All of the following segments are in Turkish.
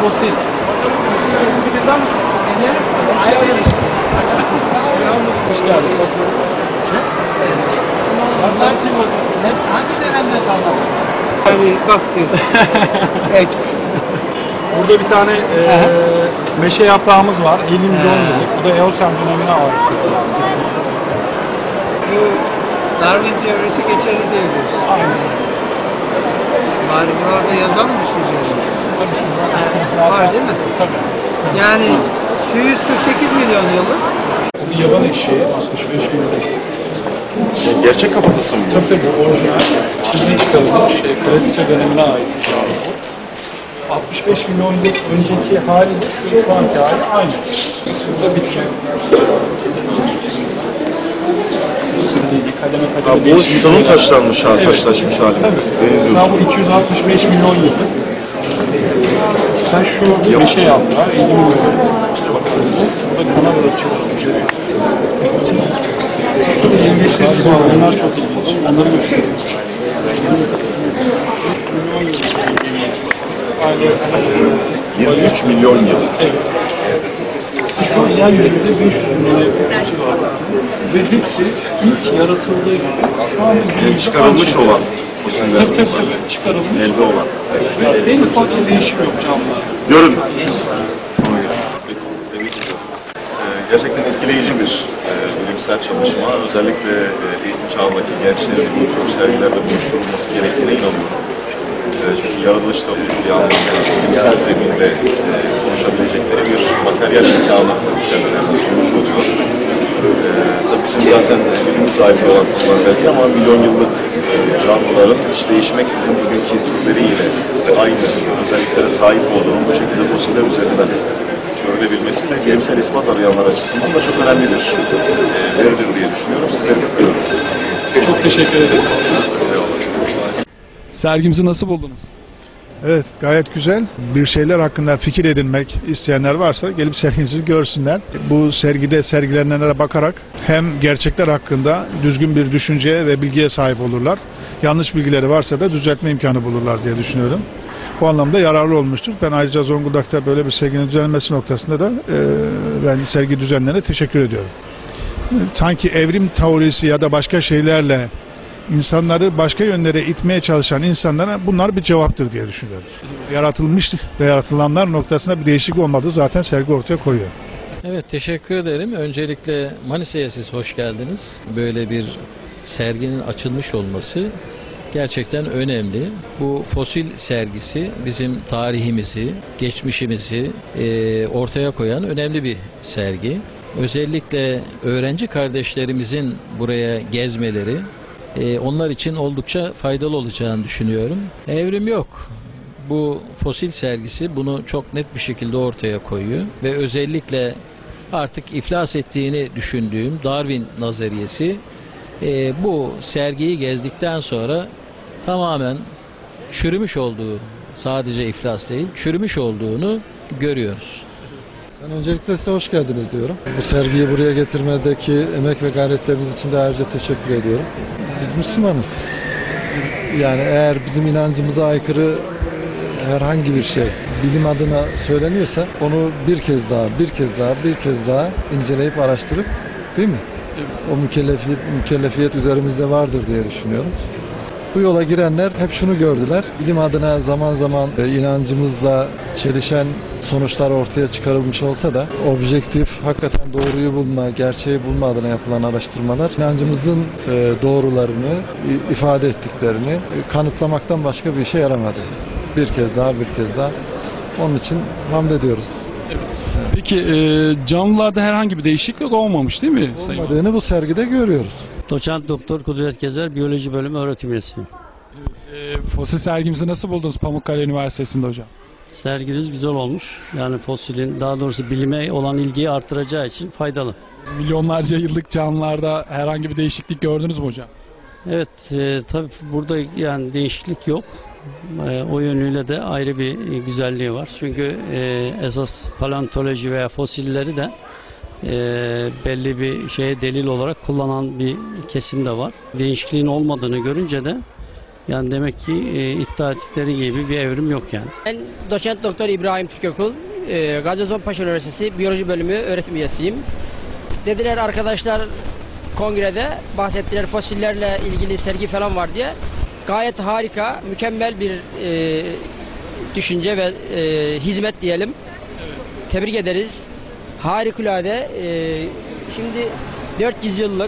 fosil. Bizi gezer misiniz? Hoş geldiniz. Hoş geldiniz. Hangi dönemde kaldı? Yani bakıyoruz. Burada bir tane meşe yaprağımız var. 50 milyon yıllık. Bu da Eosen dönemine ait. Bu Darwin teorisi geçerli diyebiliriz. Aynen. Bari burada yazalım mı sizce? Tabii şurada. Var değil mi? Tabii. Yani 148 milyon yıllık. Bu yaban eşeği 65 milyon. Gerçek kafatası mı bu? Tabii bu orijinal. Çin'de çıkarılmış. Kredise dönemine ait bir canlı bu. 65 milyon yıl önceki haliyle şu anki hali aynı. Burada bitki. Kademe Ha, kademe bu değişmiş. şunun taşlanmış hali, Evet. taşlaşmış hali. Tabii. Sen Benziyorsun. bu 265 milyon yıl. Sen şu meşe yaprağı 50 milyon yıl. Bakalım bu. Burada Kanada'da çıkıyor. Şurada yengeçlerimiz var. Onlar çok ilginç. Onları göstereyim. Milyon yıl. 23 milyon yıl. Evet. Şu an yeryüzünde 500 milyon fosil var. Ve hepsi ilk yaratıldığı gibi şu an Çıkarılmış olan fosiller. tabii çıkarılmış. Elde olan. Ve en ufak bir değişim yok canlılarda. Görün. Gerçekten etkileyici bir bilimsel çalışma. Özellikle eğitim çağındaki gençlerin bu tür sergilerde buluşturulması gerektiğine inanıyorum. Çünkü yaratılış tabii bir anlamda bilimsel zeminde konuşabilecekleri bir materyal imkanı kendilerine sunmuş oluyor. Tabii bizim zaten bilim sahibi olan konular belki ama milyon yıllık canlıların hiç değişmeksizin bugünkü türleriyle aynı özelliklere sahip olduğunu bu şekilde fosiller üzerinden görülebilmesi de bilimsel ispat arayanlar açısından da çok önemli bir veridir diye düşünüyorum. Sizleri kutluyorum. Çok teşekkür ederim. Sergimizi nasıl buldunuz? Evet, gayet güzel. Bir şeyler hakkında fikir edinmek isteyenler varsa gelip serginizi görsünler. Bu sergide sergilenenlere bakarak hem gerçekler hakkında düzgün bir düşünceye ve bilgiye sahip olurlar. Yanlış bilgileri varsa da düzeltme imkanı bulurlar diye düşünüyorum. Bu anlamda yararlı olmuştur. Ben ayrıca Zonguldak'ta böyle bir serginin düzenlenmesi noktasında da ben sergi düzenlerine teşekkür ediyorum. Sanki evrim teorisi ya da başka şeylerle İnsanları başka yönlere itmeye çalışan insanlara bunlar bir cevaptır diye düşünüyorum. Yaratılmış ve yaratılanlar noktasında bir değişiklik olmadığı zaten sergi ortaya koyuyor. Evet, teşekkür ederim. Öncelikle Manisa'ya siz hoş geldiniz. Böyle bir serginin açılmış olması gerçekten önemli. Bu fosil sergisi bizim tarihimizi, geçmişimizi ortaya koyan önemli bir sergi. Özellikle öğrenci kardeşlerimizin buraya gezmeleri onlar için oldukça faydalı olacağını düşünüyorum. Evrim yok. Bu fosil sergisi bunu çok net bir şekilde ortaya koyuyor ve özellikle artık iflas ettiğini düşündüğüm Darwin nazariyesi bu sergiyi gezdikten sonra tamamen çürümüş olduğu, sadece iflas değil, çürümüş olduğunu görüyoruz. Ben öncelikle size hoş geldiniz diyorum. Bu sergiyi buraya getirmedeki emek ve gayretleriniz için de ayrıca teşekkür ediyorum. Biz Müslümanız. Yani eğer bizim inancımıza aykırı herhangi bir şey bilim adına söyleniyorsa onu bir kez daha inceleyip araştırıp, değil mi? O mükellefiyet üzerimizde vardır diye düşünüyorum. Bu yola girenler hep şunu gördüler. Bilim adına zaman zaman inancımızla çelişen sonuçlar ortaya çıkarılmış olsa da objektif, hakikaten doğruyu bulma, gerçeği bulma adına yapılan araştırmalar inancımızın doğrularını, ifade ettiklerini kanıtlamaktan başka bir işe yaramadı. Bir kez daha. Onun için hamd ediyoruz. Peki canlılarda herhangi bir değişiklik olmamış değil mi? Olmadığını bu sergide görüyoruz. Doçent Doktor Kudret Gezer, Biyoloji Bölümü öğretim üyesi. Fosil sergimizi nasıl buldunuz Pamukkale Üniversitesi'nde hocam? Serginiz güzel olmuş. Yani fosilin, daha doğrusu bilime olan ilgiyi artıracağı için faydalı. Milyonlarca yıllık canlılarda herhangi bir değişiklik gördünüz mü hocam? Evet, tabii burada yani değişiklik yok. O yönüyle de ayrı bir güzelliği var. Çünkü esas paleontoloji veya fosilleri de belli bir şeye delil olarak kullanan bir kesim de var. Değişikliğin olmadığını görünce de Yani demek ki iddia ettikleri gibi bir evrim yok yani. Ben doçent doktor İbrahim Türkökul, Gazi Osman Paşa Üniversitesi Biyoloji Bölümü öğretim üyesiyim. Dediler arkadaşlar kongrede bahsettiler fosillerle ilgili sergi falan var diye. Gayet harika, mükemmel bir düşünce ve hizmet diyelim. Evet. Tebrik ederiz. Harikulade. Şimdi 400 yıllık,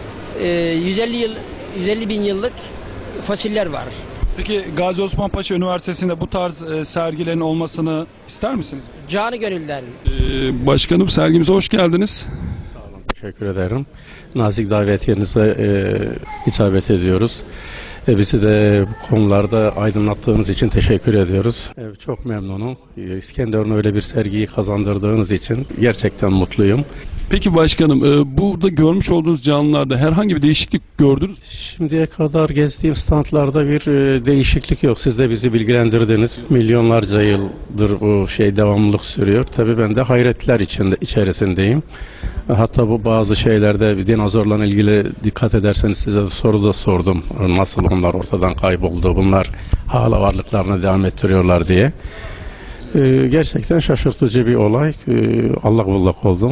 150 bin yıllık fosiller var. Peki Gazi Osman Paşa Üniversitesi'nde bu tarz sergilerin olmasını ister misiniz? Canı gönülden. Başkanım, sergimize hoş geldiniz. Teşekkür ederim. Nazik davetiyenize icabet ediyoruz. Bizi de bu konularda aydınlattığınız için teşekkür ediyoruz. Çok memnunum. İskenderun'a öyle bir sergiyi kazandırdığınız için gerçekten mutluyum. Peki başkanım, burada görmüş olduğunuz canlılarda herhangi bir değişiklik gördünüz mü? Şimdiye kadar gezdiğim standlarda bir değişiklik yok. Siz de bizi bilgilendirdiniz. Milyonlarca yıldır bu devamlılık sürüyor. Tabii ben de hayretler içerisindeyim. Hatta bu bazı şeylerde dinozorla ilgili dikkat ederseniz size de soru da sordum. Nasıl onlar ortadan kayboldu, bunlar hala varlıklarına devam ettiriyorlar diye. Gerçekten şaşırtıcı bir olay. Allak bullak oldum.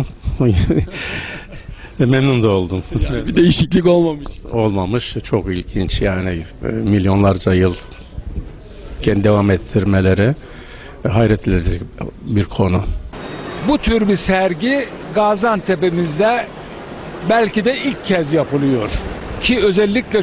Memnun da oldum. Yani bir değişiklik olmamış. Olmamış. Çok ilginç yani. Milyonlarca yıl devam ettirmeleri hayret edici bir konu. Bu tür bir sergi Gaziantep'imizde belki de ilk kez yapılıyor. Ki özellikle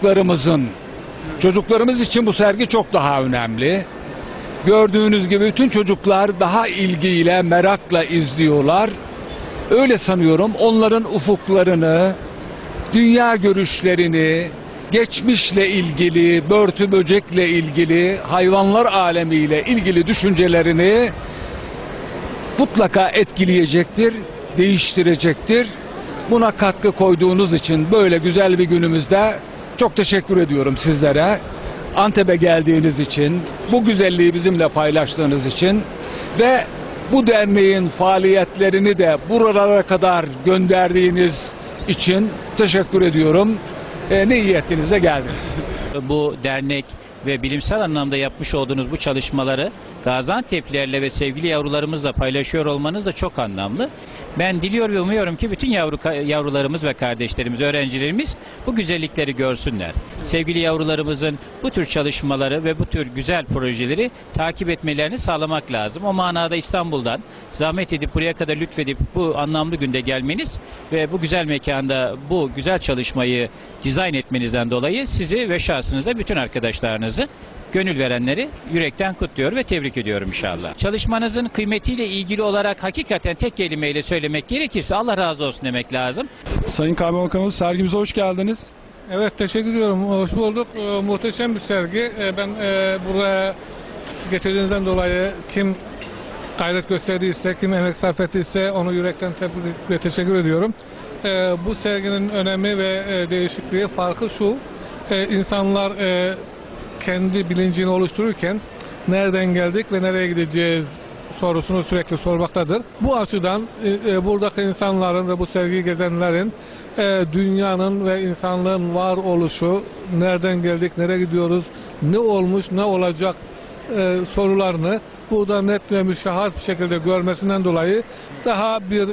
çocuklarımız için bu sergi çok daha önemli. Gördüğünüz gibi bütün çocuklar daha ilgiyle, merakla izliyorlar. Öyle sanıyorum onların ufuklarını, dünya görüşlerini, geçmişle ilgili, börtü böcekle ilgili, hayvanlar alemiyle ilgili düşüncelerini mutlaka etkileyecektir, değiştirecektir. Buna katkı koyduğunuz için böyle güzel bir günümüzde çok teşekkür ediyorum sizlere. Antep'e geldiğiniz için, bu güzelliği bizimle paylaştığınız için ve bu derneğin faaliyetlerini de buralara kadar gönderdiğiniz için teşekkür ediyorum. Ne iyi ettiniz de geldiniz. Bu dernek ve bilimsel anlamda yapmış olduğunuz bu çalışmaları Gaziantep'lilerle ve sevgili yavrularımızla paylaşıyor olmanız da çok anlamlı. Ben diliyor ve umuyorum ki bütün yavrularımız ve kardeşlerimiz, öğrencilerimiz bu güzellikleri görsünler. Sevgili yavrularımızın bu tür çalışmaları ve bu tür güzel projeleri takip etmelerini sağlamak lazım. O manada İstanbul'dan zahmet edip buraya kadar lütfedip bu anlamlı günde gelmeniz ve bu güzel mekanda bu güzel çalışmayı dizayn etmenizden dolayı sizi ve şahsınızda bütün arkadaşlarınızı, gönül verenleri yürekten kutluyor ve tebrik ediyorum inşallah. Çalışmanızın kıymetiyle ilgili olarak hakikaten tek kelimeyle söylemek gerekirse Allah razı olsun demek lazım. Sayın Kaymakamım, sergimize hoş geldiniz. Evet, teşekkür ediyorum. Hoş bulduk. Muhteşem bir sergi. Ben buraya getirdiğinizden dolayı kim gayret gösterdiyse, kim emek sarf ettiyse onu yürekten tebrik ve teşekkür ediyorum. Bu serginin önemi ve değişikliği, farkı şu. İnsanlar kendi bilincini oluştururken nereden geldik ve nereye gideceğiz sorusunu sürekli sormaktadır. Bu açıdan buradaki insanların ve bu sergiyi gezenlerin dünyanın ve insanlığın varoluşu, nereden geldik, nereye gidiyoruz, ne olmuş, ne olacak sorularını burada net ve müşahhas bir şekilde görmesinden dolayı daha bir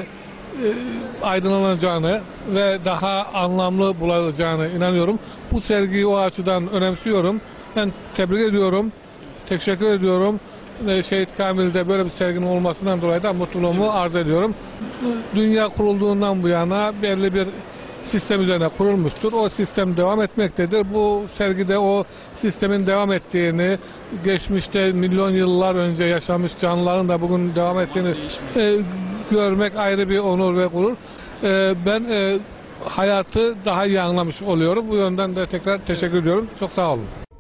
aydınlanacağını ve daha anlamlı bulacağını inanıyorum. Bu sergiyi o açıdan önemsiyorum. Ben tebrik ediyorum, teşekkür ediyorum. Şehit Kamil'de böyle bir serginin olmasından dolayı da mutluluğumu arz ediyorum. Dünya kurulduğundan bu yana belli bir sistem üzerine kurulmuştur. O sistem devam etmektedir. Bu sergide o sistemin devam ettiğini, geçmişte milyon yıllar önce yaşamış canlıların da bugün devam ettiğini görmek ayrı bir onur ve gurur. Ben hayatı daha iyi anlamış oluyorum. Bu yönden de tekrar teşekkür ediyorum. Çok sağ olun.